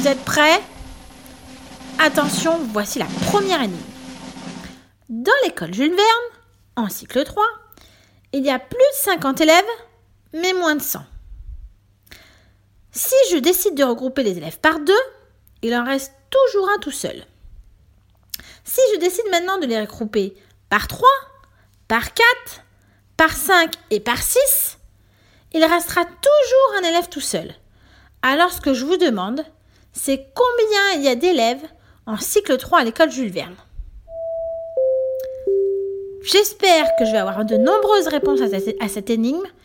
êtes prêts? Attention, voici la première énigme. Dans l'école Jules Verne, en cycle 3, il y a plus de 50 élèves, mais moins de 100. Si je décide de regrouper les élèves par 2, il en reste toujours un tout seul. Si je décide maintenant de les regrouper par 3, par 4, par 5 et par 6, il restera toujours un élève tout seul. Alors ce que je vous demande, c'est combien il y a d'élèves en cycle 3 à l'école Jules Verne. J'espère que je vais avoir de nombreuses réponses à cette énigme.